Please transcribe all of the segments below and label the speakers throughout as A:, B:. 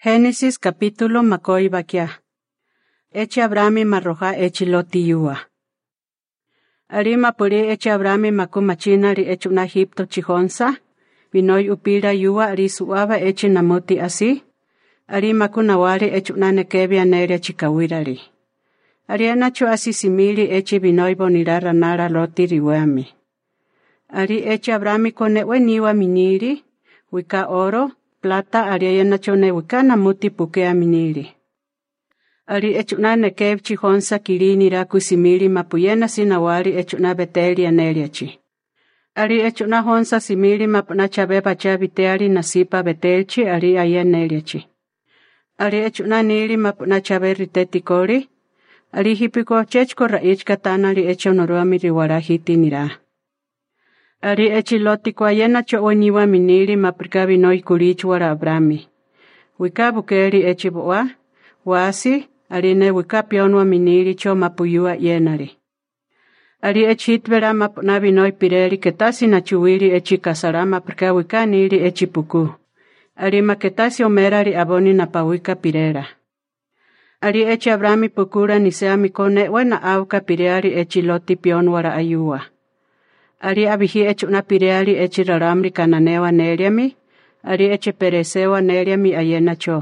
A: Génesis capítulo makoi bakia. Eche Abrami marroja echi loti yua. Ari mapuri eche Abrami makumachina ri echu na Egipto chijonsa. Vinoi upira yua ari suava echi namuti asi. Ari makunawari echu na nekebia neria chikawirari. Ari anachu asi simili echi vinoi bonirara nara loti riwami. Ari eche Abrami konewe niwa miniri. Wika oro. Plata ariana chone wikana muti pukea miniri. Ari echuna nekeb chijonsa kirini raku simili mapuyena sinawari echuna beteli aneliachi. Ari echuna honsa simili mapuna chabe bacha viteari nasipa betelchi ari ayeneliachi. Ari echuna nili mapuna chabe ritetikori. Ari hipiko chechko raichka tanali echonoruami riwarahiti nira. Ari echi loti kwa yena chooniwa minili maprikabi no ikurichu wara Abrami. Wika bukeri echi boa, wasi, ari ne wika pionwa minili cho mapuyua yenari. Ari echi hitvera mapunabi no pireli ketasi na chuwili echi kasarama prika wika nili echi puku. Ari maketasi omerari aboni na pawika pirera. Ari echi Abrami pukura nisea mikone wena auka pireari echi loti pion wara ayua. Ari abihi echu na pireali echi raramri kananewa neliami, ari eche peresewa neliami ayena cho.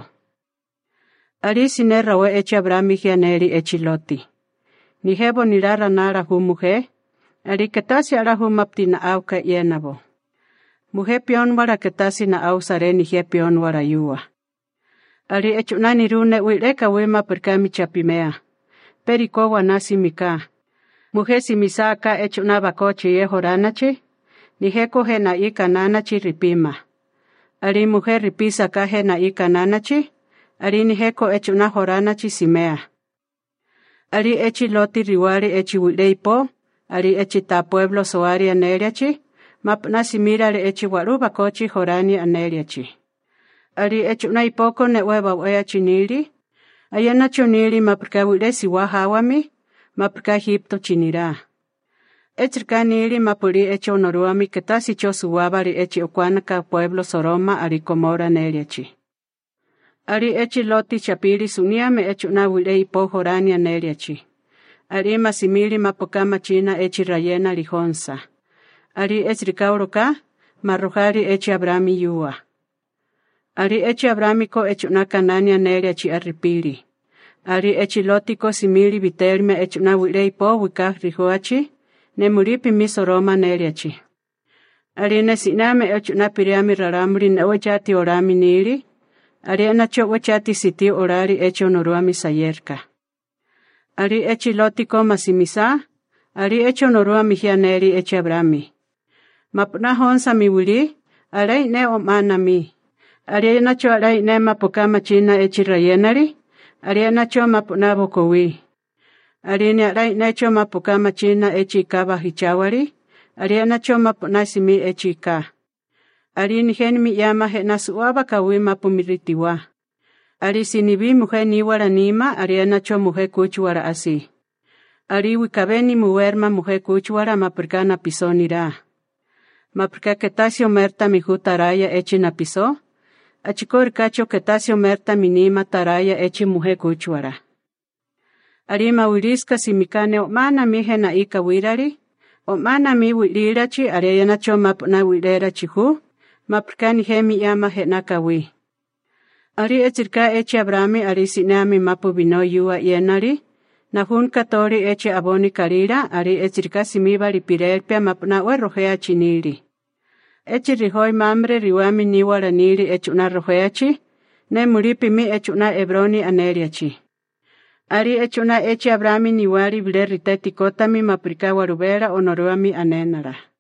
A: Ari sinerawe echi Abrami hianeli echi loti. Nihebo nilara nara hu muhe, ari ketasi ara hu mapti na auka yenabo. Muhe pion wara ketasi na au sare nihe pion wara yua. Ari echu na nirune uileka wema perkami chapimea. Periko wanasi mika. Mujer simisaka echuna bakochi ye horanachi, niheko hena ika nanachi ripima. Ari mujer ripisa ka hena ika nanachi, ari niheko echuna horanachi simea. Ari echi loti riwari echi wileipo, ari echi ta pueblo soari aneliachi, mapna simirare echi waru bakochi horani aneliachi. Ari echuna ipoko neweba wea chinili, ayana chunili maprika wilesi wahawami, maprika Egipto chinira. Echirka nili mapuri echo noruami ketasi cho suwabari echi okwanaka pueblo Soroma ari Komora neliachi. Ari echi loti chapiri suniame echo na wilei po horania neliachi. Ari masimili mapokama china echi rayena lijonsa. Ari echirka uroka marrojari echi Abrami yua. Ari echi Abrami ko echo na kanania neliachi arripiri. Ari echi lotiko simili viterme echuna wilei po wika rihoachi, ne muripi misoroma neliachi. Ari nesiname echuna piriami raramri ne wechati orami nili, ari enacho wechati siti orari echo noruami sayerka. Ari echi lotiko masimisa, ari echo noruami hianeri echi Abrami. Mapuna honsa miwili, alei ne omanami. Ari enacho alei ne mapokama china echi rayenari, Ariana choma punabo kowi. Ariana rai necho mapukama china echi kaba hichawari. Ariana choma punasimi echi ka. Arini henmi yama hena suaba kawi mapumiritiwa. Ari sinibi muhe niwara nima ariana cho muhe kuchwara asi. Ari wikabeni muerma muhe kuchwara mapurkana pisonira. Mapurka ketasio merta mihutaraya echi na piso. Achikor kacho ketasio merta minima taraya echi muhe kuchwara. Arima wiriska simikane omana mihe na ika wirari. Omana mi wilirachi arayana cho mapna wilera chihu. Maprkani hemi yama hena kawi. Ari echirka echi Abrami ari sinami mapu bino yua yenari. Nahun katori echi aboni karira ari echirka simibari pirelpia mapna werrojea chiniri. Echi rihoi mamre riwami niwara nili echuna roheachi, ne muripi mi echuna Ebroni aneliachi. Ari echuna echi Abrami niwari vile riteti kotami maprika warubera onoruami anenara.